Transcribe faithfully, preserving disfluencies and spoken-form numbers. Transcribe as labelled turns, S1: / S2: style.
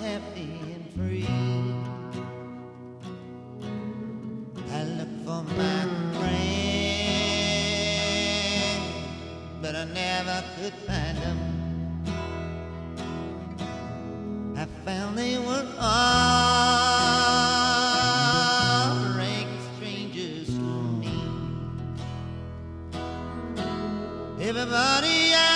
S1: happy and free. I look for my friend, but I never could find them. I found they were all rank strangers to me. Everybody I